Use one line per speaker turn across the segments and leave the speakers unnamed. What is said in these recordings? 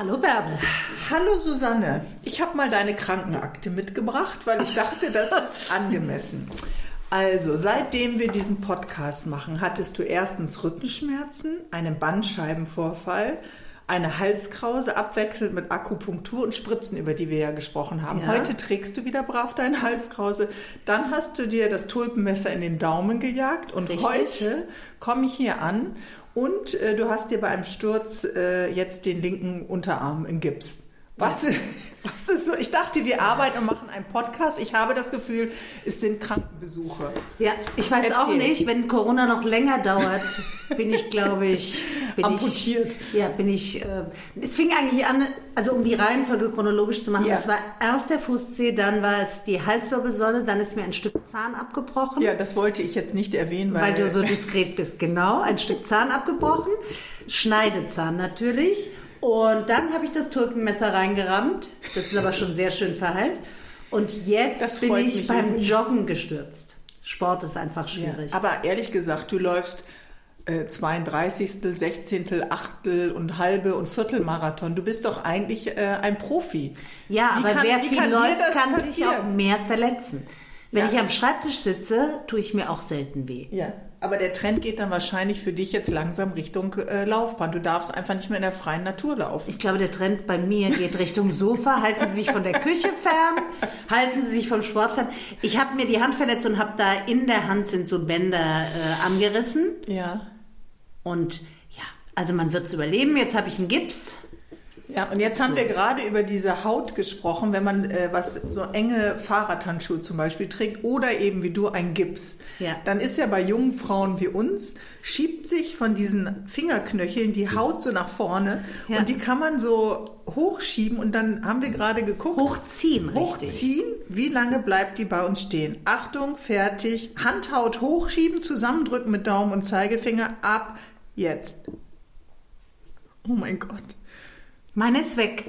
Hallo Bärbel.
Hallo Susanne, ich habe mal deine Krankenakte mitgebracht, weil ich dachte, das ist angemessen. Also, seitdem wir diesen Podcast machen, hattest du erstens Rückenschmerzen, einen Bandscheibenvorfall, eine Halskrause, abwechselnd mit Akupunktur und Spritzen, über die wir ja gesprochen haben. Ja. Heute trägst du wieder brav deine Halskrause. Dann hast du dir das Tulpenmesser in den Daumen gejagt und Richtig. Heute komme ich hier an und du hast dir bei einem Sturz jetzt den linken Unterarm in Gips. Was ist so? Ich dachte, wir arbeiten und machen einen Podcast. Ich habe das Gefühl, es sind Krankenbesuche.
Ja, ich weiß Erzähl. Auch nicht, wenn Corona noch länger dauert, bin ich, glaube ich...
amputiert.
Es fing eigentlich an, also um die Reihenfolge chronologisch zu machen. Es war erst der Fußzeh, dann war es die Halswirbelsäule, dann ist mir ein Stück Zahn abgebrochen.
Ja, das wollte ich jetzt nicht erwähnen.
Weil du so diskret bist, genau. Ein Stück Zahn abgebrochen, Schneidezahn natürlich. Und dann habe ich das Tulpenmesser reingerammt. Das ist aber schon sehr schön verheilt. Und jetzt bin ich beim Joggen gestürzt. Sport ist einfach schwierig.
Ja, aber ehrlich gesagt, du läufst 32., 16., Achtel und halbe und Viertelmarathon. Du bist doch eigentlich ein Profi.
Ja, aber wer viel läuft, kann sich auch mehr verletzen. Wenn ich am Schreibtisch sitze, tue ich mir auch selten weh.
Ja. Aber der Trend geht dann wahrscheinlich für dich jetzt langsam Richtung Laufbahn. Du darfst einfach nicht mehr in der freien Natur laufen.
Ich glaube, der Trend bei mir geht Richtung Sofa. Halten Sie sich von der Küche fern, halten Sie sich vom Sport fern. Ich habe mir die Hand verletzt und habe da in der Hand sind so Bänder angerissen.
Ja.
Und ja, also man wird es überleben. Jetzt habe ich einen Gips.
Ja, und jetzt haben wir gerade über diese Haut gesprochen, wenn man so enge Fahrradhandschuhe zum Beispiel trägt oder eben wie du ein Gips, dann ist ja bei jungen Frauen wie uns, schiebt sich von diesen Fingerknöcheln die Haut so nach vorne und die kann man so hochschieben und dann haben wir gerade geguckt.
Hochziehen,
wie lange bleibt die bei uns stehen? Achtung, fertig, Handhaut hochschieben, zusammendrücken mit Daumen und Zeigefinger, ab jetzt. Oh mein Gott.
Meine ist weg.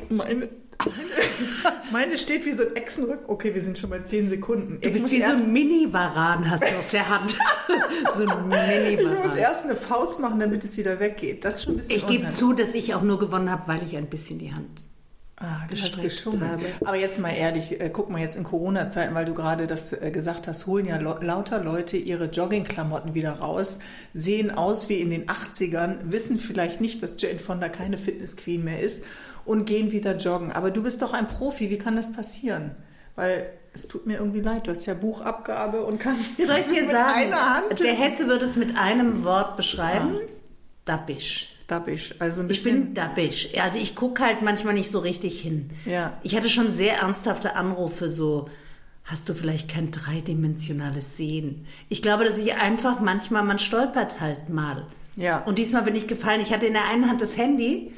Meine steht wie so ein Echsenrücken. Okay, wir sind schon bei 10 Sekunden.
Du bist wie so ein Mini-Varan hast du auf der Hand. So ein Mini-Varan.
Ich muss erst eine Faust machen, damit es wieder weggeht. Das ist schon ein bisschen
Ich gebe zu, dass ich auch nur gewonnen habe, weil ich ein bisschen die Hand gestreckt habe.
Aber jetzt mal ehrlich, guck mal jetzt in Corona-Zeiten, weil du gerade das gesagt hast, holen ja lauter Leute ihre Joggingklamotten wieder raus, sehen aus wie in den 80ern, wissen vielleicht nicht, dass Jane Fonda keine Fitness-Queen mehr ist und gehen wieder joggen. Aber du bist doch ein Profi, wie kann das passieren? Weil es tut mir irgendwie leid, du hast ja Buchabgabe und kannst
jetzt mit einer Hand... Der Hesse würde es mit einem Wort beschreiben, Dabbisch.
Also ein bisschen.
Ich bin dabbisch. Also ich gucke halt manchmal nicht so richtig hin.
Ja.
Ich hatte schon sehr ernsthafte Anrufe, so, hast du vielleicht kein dreidimensionales Sehen? Ich glaube, dass ich einfach manchmal, man stolpert halt mal.
Ja.
Und diesmal bin ich gefallen. Ich hatte in der einen Hand das Handy,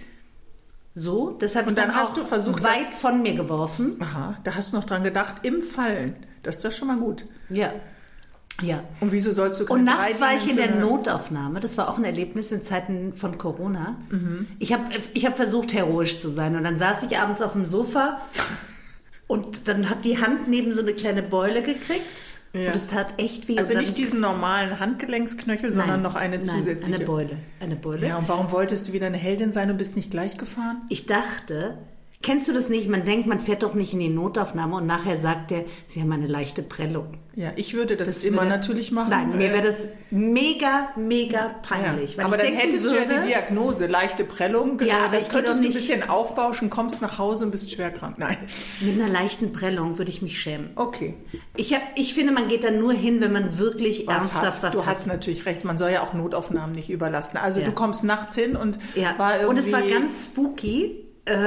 so, das habe ich dann
hast
auch
du versucht,
weit von mir geworfen.
Aha, da hast du noch dran gedacht, im Fallen. Das ist doch schon mal gut.
Ja. Ja.
Und wieso sollst du
Und nachts war ich in der Notaufnahme. Das war auch ein Erlebnis in Zeiten von Corona. Mhm. Ich hab versucht, heroisch zu sein. Und dann saß ich abends auf dem Sofa und dann hat die Hand neben so eine kleine Beule gekriegt. Ja. Und es tat echt weh.
Also nicht diesen normalen Handgelenksknöchel, sondern noch eine zusätzliche.
Eine Beule.
Ja, und warum wolltest du wieder eine Heldin sein und bist nicht gleich gefahren?
Ich dachte... Kennst du das nicht? Man denkt, man fährt doch nicht in die Notaufnahme und nachher sagt er, Sie haben eine leichte Prellung.
Ja, ich würde das immer natürlich machen.
Nein, mir wäre das mega peinlich.
Ja. Weil aber dann hättest du ja die Diagnose, leichte Prellung.
Ja, aber
das könntest du ein bisschen aufbauschen, kommst nach Hause und bist schwerkrank. Nein.
Mit einer leichten Prellung würde ich mich schämen.
Okay.
Ich finde, man geht dann nur hin, wenn man wirklich ernsthaft was hat.
Du hast natürlich recht, man soll ja auch Notaufnahmen nicht überlassen. Also du kommst nachts hin und war irgendwie...
Und es war ganz spooky.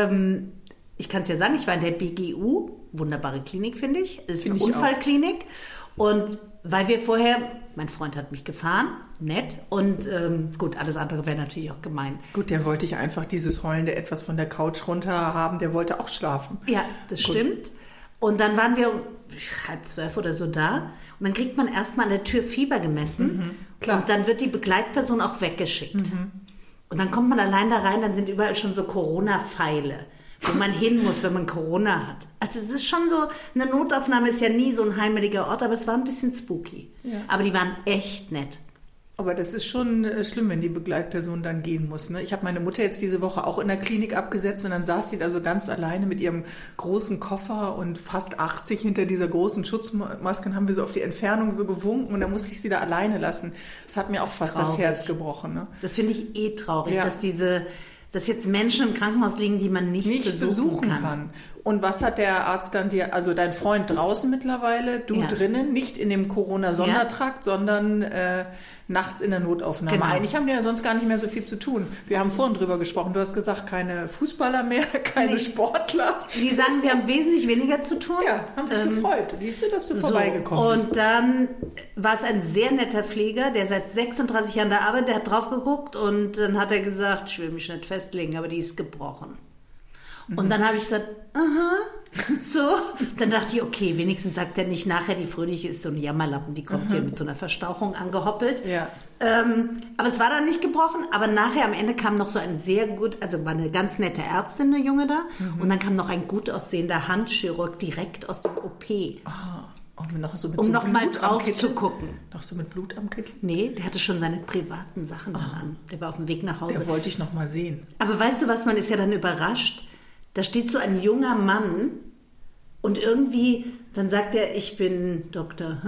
Ich kann es ja sagen, ich war in der BGU, wunderbare Klinik, finde ich. Es ist eine Unfallklinik. Und weil wir vorher, mein Freund hat mich gefahren, nett. Und gut, alles andere wäre natürlich auch gemein.
Gut, der wollte ich einfach dieses heulende etwas von der Couch runter haben. Der wollte auch schlafen.
Ja, das stimmt. Und dann waren wir 11:30 oder so da. Und dann kriegt man erstmal an der Tür Fieber gemessen.
Mhm, klar.
Und dann wird die Begleitperson auch weggeschickt. Mhm. Und dann kommt man allein da rein, dann sind überall schon so Corona-Pfeile, wo man hin muss, wenn man Corona hat. Also es ist schon so, eine Notaufnahme ist ja nie so ein heimeliger Ort, aber es war ein bisschen spooky. Ja. Aber die waren echt nett.
Aber das ist schon schlimm, wenn die Begleitperson dann gehen muss. Ne? Ich habe meine Mutter jetzt diese Woche auch in der Klinik abgesetzt und dann saß sie da so ganz alleine mit ihrem großen Koffer und fast 80 hinter dieser großen Schutzmaske und haben wir so auf die Entfernung so gewunken und dann musste ich sie da alleine lassen. Das hat mir auch fast das Herz gebrochen. Ne?
Das finde ich traurig, dass jetzt Menschen im Krankenhaus liegen, die man nicht besuchen kann.
Und was hat der Arzt dann dir, also dein Freund draußen mittlerweile, du drinnen, nicht in dem Corona-Sondertrakt, sondern nachts in der Notaufnahme.
Genau.
Eigentlich haben die ja sonst gar nicht mehr so viel zu tun. Wir haben vorhin drüber gesprochen. Du hast gesagt, keine Fußballer mehr, keine Sportler.
Die sagen, sie haben wesentlich weniger zu tun.
Ja, haben sich gefreut. Siehst du, dass du vorbeigekommen bist.
Und dann war es ein sehr netter Pfleger, der seit 36 Jahren da arbeitet, der hat drauf geguckt und dann hat er gesagt, ich will mich nicht festlegen, aber die ist gebrochen. Und dann habe ich gesagt, so. Dann dachte ich, okay, wenigstens sagt er nicht nachher, die Fröhliche ist so ein Jammerlappen, die kommt hier mit so einer Verstauchung angehoppelt.
Ja.
Aber es war dann nicht gebrochen, aber nachher am Ende kam noch so ein sehr gut, also war eine ganz nette Ärztin, eine Junge da, und dann kam noch ein gut aussehender Handchirurg direkt aus dem OP. Um noch mal drauf zu gucken.
Noch so mit Blut am Kittel?
Nee, der hatte schon seine privaten Sachen dann an. Der war auf dem Weg nach Hause.
Der wollte ich noch mal sehen.
Aber weißt du was, man ist ja dann überrascht. Da steht so ein junger Mann und irgendwie, dann sagt er, ich bin Dr.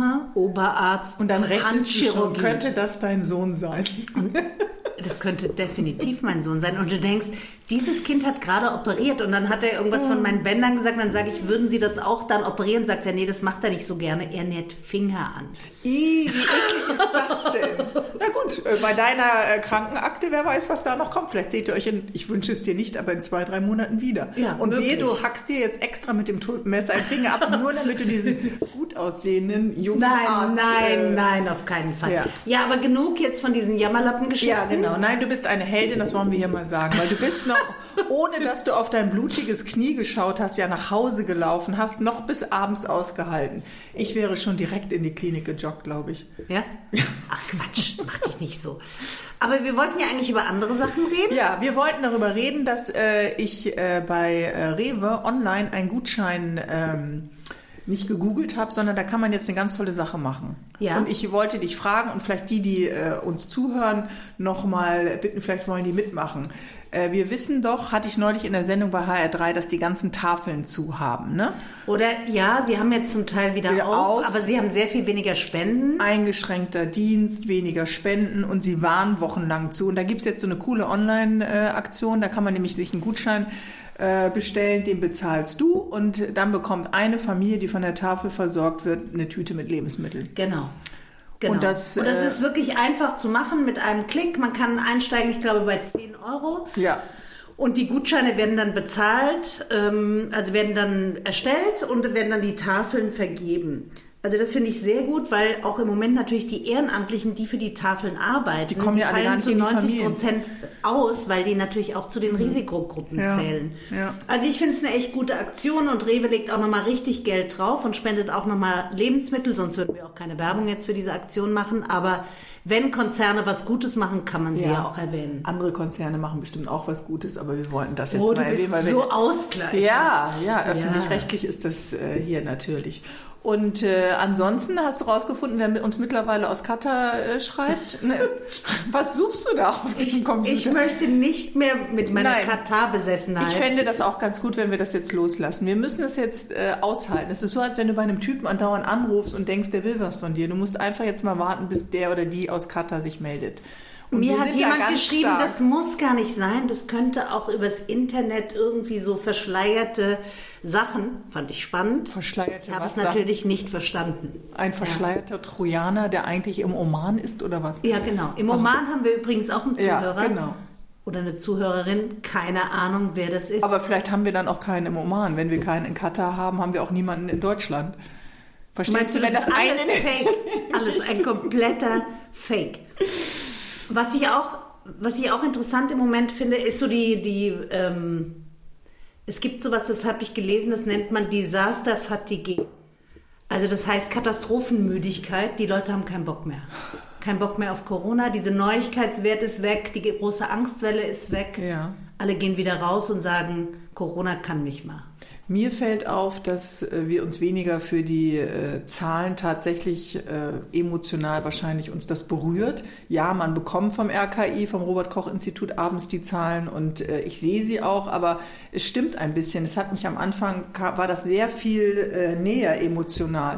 Oberarzt.
Und dann rechnest du schon, könnte das dein Sohn sein?
Und das könnte definitiv mein Sohn sein. Und du denkst, dieses Kind hat gerade operiert. Und dann hat er irgendwas von meinen Bändern gesagt. Dann sage ich, würden Sie das auch dann operieren? Sagt er, nee, das macht er nicht so gerne. Er näht Finger an.
Wie eklig ist das denn? Na gut, bei deiner Krankenakte, wer weiß, was da noch kommt. Vielleicht seht ihr euch ich wünsche es dir nicht, aber in 2-3 Monaten wieder.
Ja,
und
wirklich.
du hackst dir jetzt extra mit dem Messer einen Finger ab, nur damit du diesen gut aussehenden jungen Arzt...
Nein, auf keinen Fall. Ja, aber genug jetzt von diesen Jammerlappen-Geschichten.
Ja, genau. Nein, du bist eine Heldin, das wollen wir hier mal sagen. Weil du bist noch, ohne dass du auf dein blutiges Knie geschaut hast, ja nach Hause gelaufen, hast noch bis abends ausgehalten. Ich wäre schon direkt in die Klinik gejoggt, glaube ich.
Ja? Ach Quatsch, mach dich nicht so. Aber wir wollten ja eigentlich über andere Sachen reden.
Ja, wir wollten darüber reden, dass ich bei Rewe online einen Gutschein nicht gegoogelt habe, sondern da kann man jetzt eine ganz tolle Sache machen.
Ja.
Und ich wollte dich fragen und vielleicht die uns zuhören, nochmal bitten, vielleicht wollen die mitmachen. Wir wissen doch, hatte ich neulich in der Sendung bei HR3, dass die ganzen Tafeln zu haben, ne?
Oder ja, sie haben jetzt zum Teil wieder auf, aber sie haben sehr viel weniger Spenden.
Eingeschränkter Dienst, weniger Spenden und sie waren wochenlang zu. Und da gibt's jetzt so eine coole Online-Aktion, da kann man nämlich sich einen Gutschein bestellen, den bezahlst du und dann bekommt eine Familie, die von der Tafel versorgt wird, eine Tüte mit Lebensmitteln.
Genau.
Und das
ist wirklich einfach zu machen mit einem Klick. Man kann einsteigen, ich glaube, bei 10 Euro.
Ja.
Und die Gutscheine werden dann bezahlt, also werden dann erstellt und werden dann die Tafeln vergeben. Also das finde ich sehr gut, weil auch im Moment natürlich die Ehrenamtlichen, die für die Tafeln arbeiten,
die kommen ja alle gar nicht
zu 90% aus, weil die natürlich auch zu den Risikogruppen zählen.
Ja.
Also ich finde es eine echt gute Aktion und Rewe legt auch nochmal richtig Geld drauf und spendet auch nochmal Lebensmittel, sonst würden wir auch keine Werbung jetzt für diese Aktion machen. Aber wenn Konzerne was Gutes machen, kann man sie ja auch erwähnen.
Andere Konzerne machen bestimmt auch was Gutes, aber wir wollten das jetzt
mal
erwähnen.
Du bist so ausgleichend.
Ja, öffentlich-rechtlich ist das hier natürlich. Und ansonsten hast du rausgefunden, wer uns mittlerweile aus Katar schreibt. Was suchst du da auf diesem Computer?
Ich möchte nicht mehr mit meiner Katar-Besessenheit.
Ich fände das auch ganz gut, wenn wir das jetzt loslassen. Wir müssen das jetzt aushalten. Es ist so, als wenn du bei einem Typen andauernd anrufst und denkst, der will was von dir. Du musst einfach jetzt mal warten, bis der oder die aus Katar sich meldet. Und
mir hat jemand geschrieben, das muss gar nicht sein, das könnte auch übers Internet irgendwie so verschleierte Sachen, fand ich spannend.
Verschleierte
Ich habe es natürlich nicht verstanden.
Ein verschleierter Trojaner, der eigentlich im Oman ist, oder was?
Ja, genau. Im Oman haben wir übrigens auch einen Zuhörer.
Ja, genau.
Oder eine Zuhörerin, keine Ahnung, wer das ist.
Aber vielleicht haben wir dann auch keinen im Oman. Wenn wir keinen in Katar haben, haben wir auch niemanden in Deutschland. Verstehst du, wenn das
alles fake? Alles ein kompletter Fake. Was ich auch interessant im Moment finde, ist so es gibt sowas, das habe ich gelesen, das nennt man Disaster Fatigue. Also das heißt Katastrophenmüdigkeit, die Leute haben keinen Bock mehr. Kein Bock mehr auf Corona, diese Neuigkeitswert ist weg, die große Angstwelle ist weg.
Ja.
alle gehen wieder raus und sagen, Corona kann mich mal.
Mir fällt auf, dass wir uns weniger für die Zahlen tatsächlich emotional wahrscheinlich uns das berührt. Ja, man bekommt vom RKI, vom Robert-Koch-Institut abends die Zahlen und ich sehe sie auch, aber es stimmt ein bisschen. Es hat mich am Anfang, war das sehr viel näher emotional.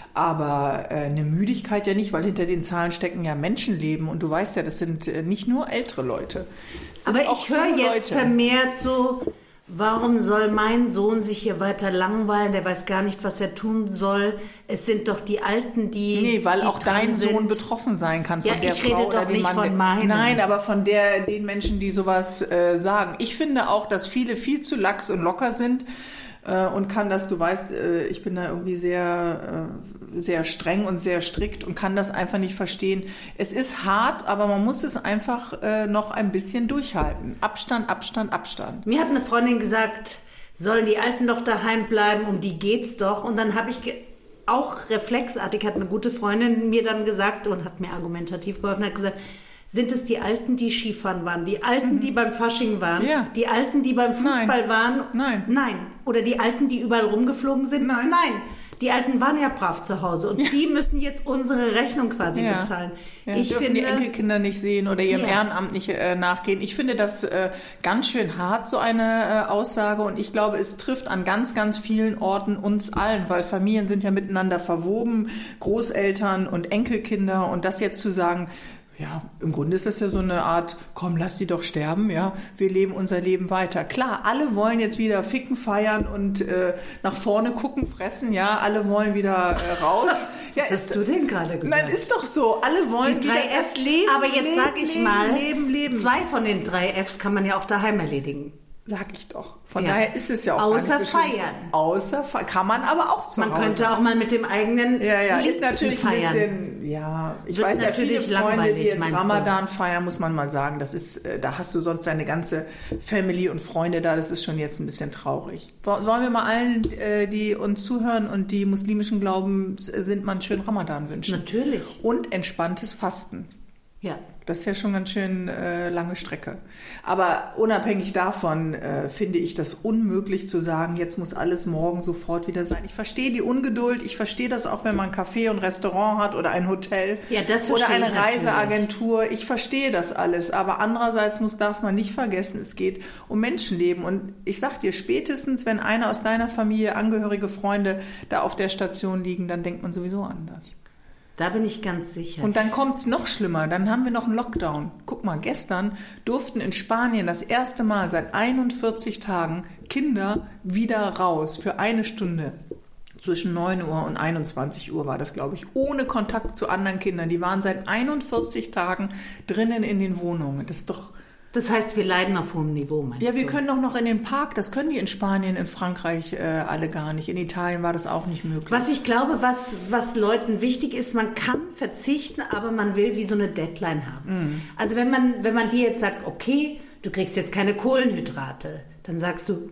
Aber eine Müdigkeit ja nicht, weil hinter den Zahlen stecken ja Menschenleben und du weißt ja, das sind nicht nur ältere Leute.
Aber ich höre jetzt vermehrt so, warum soll mein Sohn sich hier weiter langweilen? Der weiß gar nicht, was er tun soll. Es sind doch die Alten, die...
Nee, weil auch dein Sohn betroffen sein kann von der Frau.
Ich rede doch nicht von meinem.
Nein, aber von den Menschen, die sowas sagen. Ich finde auch, dass viele viel zu lax und locker sind. Und kann das, du weißt, ich bin da irgendwie sehr, sehr streng und sehr strikt und kann das einfach nicht verstehen. Es ist hart, aber man muss es einfach noch ein bisschen durchhalten. Abstand, Abstand, Abstand.
Mir hat eine Freundin gesagt, sollen die Alten doch daheim bleiben, um die geht's doch. Und dann habe ich auch reflexartig, hat eine gute Freundin mir dann gesagt und hat mir argumentativ geholfen, hat gesagt, sind es die Alten, die Skifahren waren? Die Alten, die beim Fasching waren?
Ja.
Die Alten, die beim Fußball waren?
Nein.
Nein. Oder die Alten, die überall rumgeflogen sind?
Nein.
Nein. Die Alten waren ja brav zu Hause und die müssen jetzt unsere Rechnung quasi bezahlen.
Ja, ich dürfen die Enkelkinder nicht sehen oder ihrem Ehrenamt nicht nachgehen. Ich finde das ganz schön hart, so eine Aussage. Und ich glaube, es trifft an ganz, ganz vielen Orten uns allen, weil Familien sind ja miteinander verwoben, Großeltern und Enkelkinder. Und das jetzt zu sagen, ja, im Grunde ist das ja so eine Art, komm, lass sie doch sterben, ja, wir leben unser Leben weiter. Klar, alle wollen jetzt wieder ficken, feiern und nach vorne gucken, fressen, ja, alle wollen wieder raus. Ja,
was hast du denn gerade gesagt?
Nein, ist doch so, alle wollen
die 3F leben. Aber jetzt sage ich mal, leben. 2 von den 3 Fs kann man ja auch daheim erledigen.
Sag ich doch. Von daher ist es ja auch
außer feiern.
Außer kann man aber auch zu Hause.
Man könnte auch mal mit dem eigenen
ist natürlich
feiern.
Ein bisschen, ich weiß ja, viele Freunde, die jetzt Ramadan feiern, muss man mal sagen, das ist, da hast du sonst deine ganze Family und Freunde da, das ist schon jetzt ein bisschen traurig. Wollen wir mal allen, die uns zuhören und die muslimischen Glauben sind, mal einen schönen Ramadan wünschen?
Natürlich.
Und entspanntes Fasten.
Ja.
Das ist ja schon ganz schön lange Strecke. Aber unabhängig davon finde ich das unmöglich zu sagen, jetzt muss alles morgen sofort wieder sein. Ich verstehe die Ungeduld. Ich verstehe das auch, wenn man ein Café und Restaurant hat oder ein Hotel oder eine Reiseagentur. Ich verstehe das alles. Aber andererseits darf man nicht vergessen, es geht um Menschenleben. Und ich sag dir, spätestens, wenn einer aus deiner Familie, Angehörige, Freunde da auf der Station liegen, dann denkt man sowieso anders.
Da bin ich ganz sicher.
Und dann kommt's noch schlimmer. Dann haben wir noch einen Lockdown. Guck mal, gestern durften in Spanien das erste Mal seit 41 Tagen Kinder wieder raus für 1 Stunde. Zwischen 9 Uhr und 21 Uhr war das, glaube ich, ohne Kontakt zu anderen Kindern. Die waren seit 41 Tagen drinnen in den Wohnungen. Das ist doch...
Das heißt, wir leiden auf hohem Niveau, meinst du?
Ja, wir können doch noch in den Park. Das können die in Spanien, in Frankreich alle gar nicht. In Italien war das auch nicht möglich.
Was ich glaube, was Leuten wichtig ist, man kann verzichten, aber man will wie so eine Deadline haben. Mhm. Also wenn man dir jetzt sagt, okay, du kriegst jetzt keine Kohlenhydrate, dann sagst du,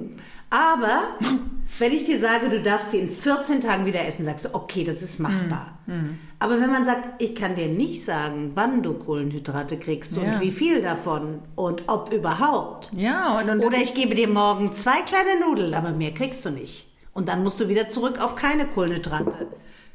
aber wenn ich dir sage, du darfst sie in 14 Tagen wieder essen, sagst du, okay, das ist machbar. Aber wenn man sagt, ich kann dir nicht sagen, wann du Kohlenhydrate kriegst und wie viel davon und ob überhaupt.
Ja,
oder ich gebe dir morgen 2 kleine Nudeln, aber mehr kriegst du nicht. Und dann musst du wieder zurück auf keine Kohlenhydrate.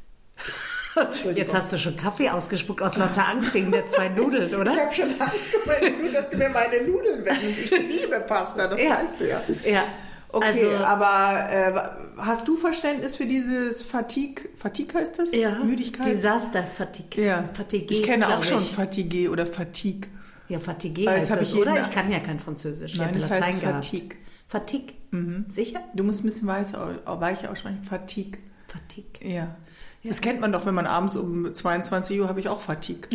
Jetzt hast du schon Kaffee ausgespuckt aus lauter Angst wegen der 2 Nudeln, oder?
Ich habe schon Angst, dass du mir meine Nudeln wegnimmst. Ich liebe Pasta, das weißt du ja.
Ja.
Okay, also, aber hast du Verständnis für dieses Fatigue heißt das?
Ja,
Müdigkeit?
Disaster-Fatigue.
Ja. Ich kenne auch schon Fatigue oder Fatigue.
Ja, Fatigue heißt das, oder? Ich kann ja kein Französisch.
Nein, das heißt Fatigue.
Fatigue? Sicher?
Du musst ein bisschen weich aussprechen. Fatigue.
Fatigue.
Ja. Das kennt man doch, wenn man abends um 22 Uhr habe ich auch Fatigue.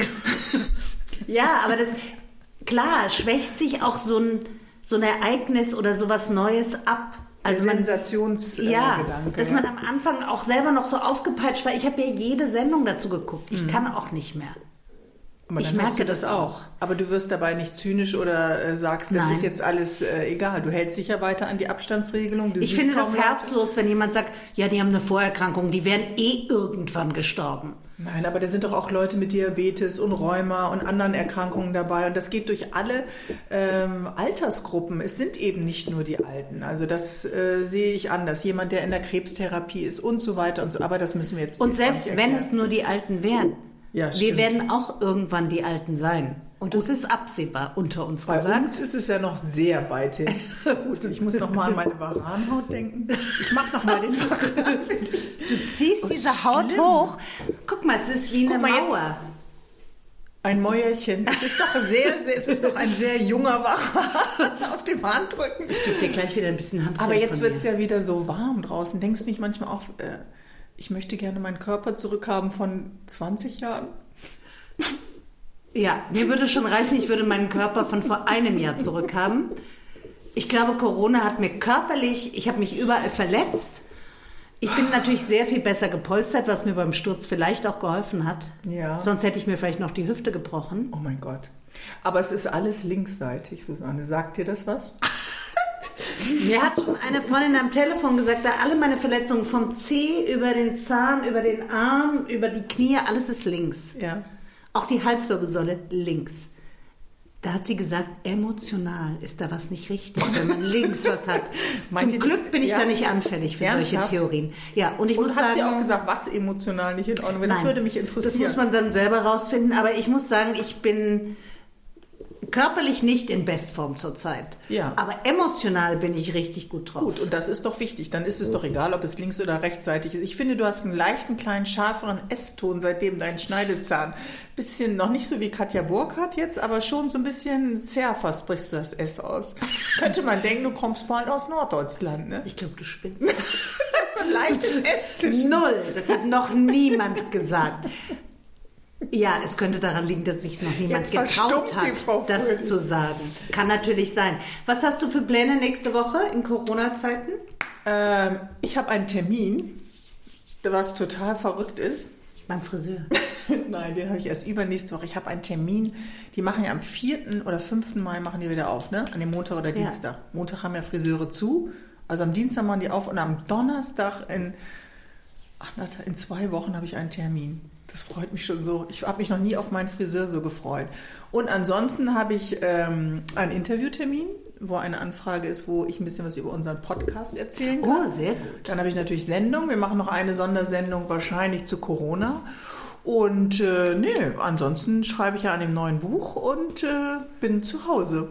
Ja, aber klar, schwächt sich auch so ein Ereignis oder sowas Neues ab.
Also Sensationsgedanke.
Dass man am Anfang auch selber noch so aufgepeitscht war. Ich habe ja jede Sendung dazu geguckt. Ich kann auch nicht mehr.
Aber ich merke das auch. Aber du wirst dabei nicht zynisch oder sagst, das ist jetzt alles egal. Du hältst dich ja weiter an die Abstandsregelung.
Ich finde das herzlos, wenn jemand sagt, ja, die haben eine Vorerkrankung, die wären irgendwann gestorben.
Nein, aber da sind doch auch Leute mit Diabetes und Rheuma und anderen Erkrankungen dabei. Und das geht durch alle Altersgruppen. Es sind eben nicht nur die Alten. Also das sehe ich anders. Jemand, der in der Krebstherapie ist und so weiter und so. Aber das müssen wir jetzt
Und selbst wenn es nur die Alten wären,
ja,
wir werden auch irgendwann die Alten sein. Und das ist absehbar unter uns gesagt.
Bei uns ist es ja noch sehr weit hin. Gut, ich muss noch mal an meine Varanhaut denken. Ich mache noch mal den Varan.
Du ziehst diese Haut hoch. Guck mal, es ist wie eine Mauer.
Ein Mäuerchen. Es ist doch es ist doch ein sehr junger Varan auf dem Handrücken.
Ich gebe dir gleich wieder ein bisschen Handrücken.
Aber jetzt wird es ja wieder so warm draußen. Denkst du nicht manchmal auch, ich möchte gerne meinen Körper zurückhaben von 20 Jahren?
Ja, mir würde schon reichen, ich würde meinen Körper von vor einem Jahr zurückhaben. Ich glaube, Corona hat mir körperlich, ich habe mich überall verletzt. Ich bin natürlich sehr viel besser gepolstert, was mir beim Sturz vielleicht auch geholfen hat.
Ja.
Sonst hätte ich mir vielleicht noch die Hüfte gebrochen.
Oh mein Gott. Aber es ist alles linksseitig, Susanne. Sagt dir das was?
Mir hat schon eine Freundin am Telefon gesagt, da alle meine Verletzungen vom Zeh über den Zahn, über den Arm, über die Knie, alles ist links.
Ja.
Auch die Halswirbelsäule links. Da hat sie gesagt, emotional ist da was nicht richtig, wenn man links was hat. Zum Glück bin ich da nicht anfällig für solche Theorien. Ja, und ich muss sagen,
hat sie auch gesagt, was emotional nicht in Ordnung wäre? Das würde mich interessieren.
Das muss man dann selber rausfinden. Aber ich muss sagen, ich bin körperlich nicht in Bestform zurzeit.
Ja.
Aber emotional bin ich richtig gut drauf.
Gut, und das ist doch wichtig. Dann ist es doch egal, ob es links- oder rechtsseitig ist. Ich finde, du hast einen leichten, kleinen, schärferen S-Ton, seitdem dein Schneidezahn bisschen, noch nicht so wie Katja Burkhardt jetzt, aber schon so ein bisschen zerfer sprichst du das S aus. Könnte man denken, du kommst bald aus Norddeutschland, ne?
Ich glaube, du spinnst.
Das ist so ein leichtes S-Zischen.
Null. Das hat noch niemand gesagt. Ja, es könnte daran liegen, dass sich noch niemand getraut hat, das zu sagen. Kann natürlich sein. Was hast du für Pläne nächste Woche in Corona-Zeiten?
Ich habe einen Termin, was total verrückt ist.
Beim Friseur?
Nein, den habe ich erst übernächste Woche. Ich habe einen Termin, die machen ja am 4. oder 5. Mai machen die wieder auf, ne? An dem Montag oder Dienstag. Ja. Montag haben ja Friseure zu, also am Dienstag machen die auf und am Donnerstag in 2 Wochen habe ich einen Termin. Das freut mich schon so. Ich habe mich noch nie auf meinen Friseur so gefreut. Und ansonsten habe ich einen Interviewtermin, wo eine Anfrage ist, wo ich ein bisschen was über unseren Podcast erzählen kann.
Oh, sehr gut.
Dann habe ich natürlich Sendung. Wir machen noch eine Sondersendung wahrscheinlich zu Corona. Und ansonsten schreibe ich ja an dem neuen Buch und bin zu Hause.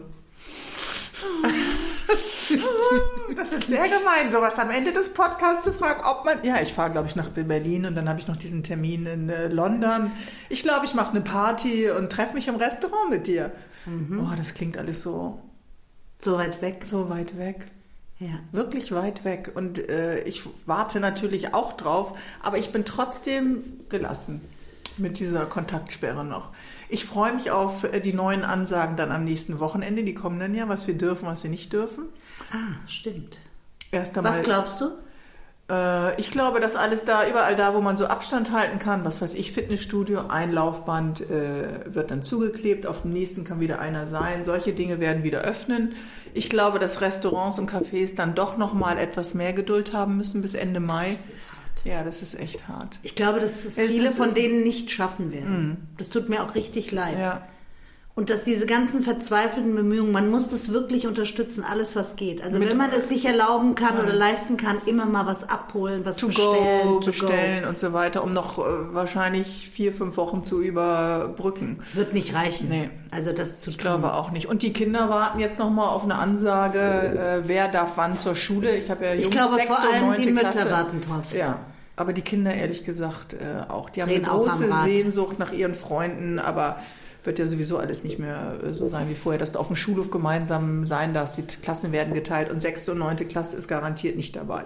Das ist sehr gemein, sowas am Ende des Podcasts zu fragen, ob man... Ja, ich fahre, glaube ich, nach Berlin und dann habe ich noch diesen Termin in London. Ich glaube, ich mache eine Party und treffe mich im Restaurant mit dir. Mhm. Oh, das klingt alles so...
So weit weg.
So weit weg.
Ja.
Wirklich weit weg. Und ich warte natürlich auch drauf, aber ich bin trotzdem gelassen mit dieser Kontaktsperre noch. Ich freue mich auf die neuen Ansagen dann am nächsten Wochenende. Die kommen dann ja, was wir dürfen, was wir nicht dürfen.
Ah, stimmt.
Erst einmal,
was glaubst du?
Ich glaube, dass alles da, überall da, wo man so Abstand halten kann, was weiß ich, Fitnessstudio, ein Laufband wird dann zugeklebt, auf dem nächsten kann wieder einer sein. Solche Dinge werden wieder öffnen. Ich glaube, dass Restaurants und Cafés dann doch noch mal etwas mehr Geduld haben müssen bis Ende Mai.
Das ist hart.
Ja, das ist echt hart.
Ich glaube, dass viele von denen nicht schaffen werden. Das tut mir auch richtig leid.
Ja.
Und dass diese ganzen verzweifelten Bemühungen, man muss das wirklich unterstützen, alles was geht. Also wenn man es sich erlauben kann oder leisten kann, immer mal was abholen, was
bestellen und so weiter, um noch wahrscheinlich 4-5 Wochen zu überbrücken.
Es wird nicht reichen.
Nee.
Also das zu tun.
Ich glaube auch nicht. Und die Kinder warten jetzt noch mal auf eine Ansage, wer darf wann zur Schule. Ich habe ja Jungs,
ich glaube,
6.
vor allem
und 9.
die Mütter
Klasse.
warten drauf.
Ja. Aber die Kinder, ehrlich gesagt, auch. Die haben
Drehen
eine
auch
große
am Rad.
Sehnsucht nach ihren Freunden, aber wird ja sowieso alles nicht mehr so sein wie vorher, dass du auf dem Schulhof gemeinsam sein darfst. Die Klassen werden geteilt und 6. und 9. Klasse ist garantiert nicht dabei.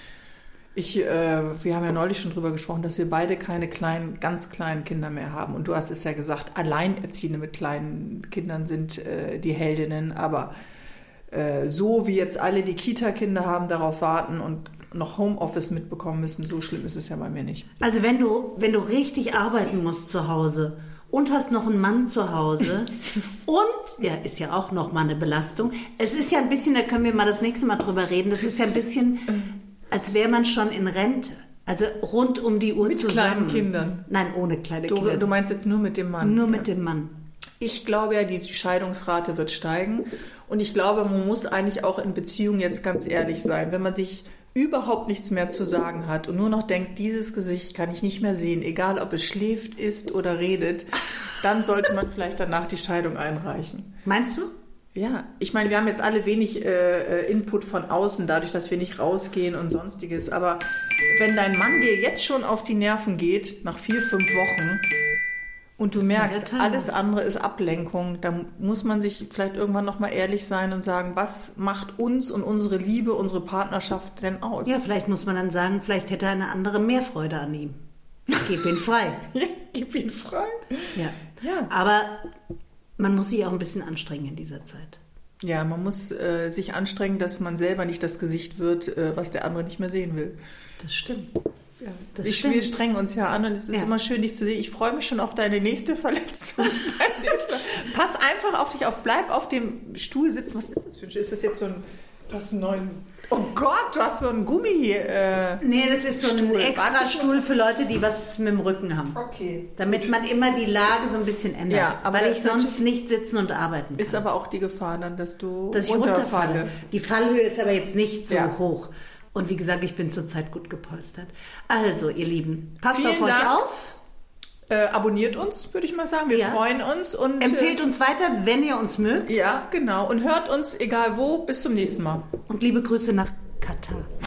Wir haben ja neulich schon drüber gesprochen, dass wir beide keine ganz kleinen Kinder mehr haben. Und du hast es ja gesagt, Alleinerziehende mit kleinen Kindern sind die Heldinnen. Aber so wie jetzt alle die Kita-Kinder haben, darauf warten und noch Homeoffice mitbekommen müssen, so schlimm ist es ja bei mir nicht.
Also wenn du richtig arbeiten musst zu Hause und hast noch einen Mann zu Hause und, ja, ist ja auch noch mal eine Belastung. Es ist ja ein bisschen, da können wir mal das nächste Mal drüber reden, das ist ja ein bisschen, als wäre man schon in Rente. Also rund um die Uhr
mit
zusammen.
Mit kleinen Kindern?
Nein, ohne kleine Kinder.
Du meinst jetzt nur mit dem Mann?
Nur mit dem Mann.
Ich glaube ja, die Scheidungsrate wird steigen. Und ich glaube, man muss eigentlich auch in Beziehungen jetzt ganz ehrlich sein. Wenn man sich überhaupt nichts mehr zu sagen hat und nur noch denkt, dieses Gesicht kann ich nicht mehr sehen, egal ob es schläft, isst oder redet, dann sollte man vielleicht danach die Scheidung einreichen.
Meinst du?
Ja, ich meine, wir haben jetzt alle wenig Input von außen, dadurch, dass wir nicht rausgehen und Sonstiges. Aber wenn dein Mann dir jetzt schon auf die Nerven geht, nach 4-5 Wochen, und du merkst, alles andere ist Ablenkung, dann muss man sich vielleicht irgendwann nochmal ehrlich sein und sagen, was macht uns und unsere Liebe, unsere Partnerschaft denn aus?
Ja, vielleicht muss man dann sagen, vielleicht hätte eine andere mehr Freude an ihm. Gib ihn frei.
Ja, gib ihn frei.
Ja. Aber man muss sich auch ein bisschen anstrengen in dieser Zeit.
Ja, man muss sich anstrengen, dass man selber nicht das Gesicht wird, was der andere nicht mehr sehen will.
Das stimmt.
Ja, wir strengen uns ja an und es ist immer schön, dich zu sehen. Ich freue mich schon auf deine nächste Verletzung. Pass einfach auf dich auf, bleib auf dem Stuhl sitzen. Was ist das für ein Stuhl? Ist das jetzt so ein... Du hast einen neuen... Oh Gott, du hast so einen Gummi...
Nee, das ist so ein extra Stuhl für Leute, die was mit dem Rücken haben.
Okay.
Damit man immer die Lage so ein bisschen ändert. Ja, aber weil ich sonst nicht sitzen und arbeiten kann.
Ist aber auch die Gefahr dann, dass ich
runterfalle. Die Fallhöhe ist aber jetzt nicht so hoch. Und wie gesagt, ich bin zurzeit gut gepolstert. Also, ihr Lieben, passt auf euch auf.
Abonniert uns, würde ich mal sagen. Wir freuen uns. Und
empfehlt uns weiter, wenn ihr uns mögt.
Ja, genau. Und hört uns, egal wo. Bis zum nächsten Mal.
Und liebe Grüße nach Katar.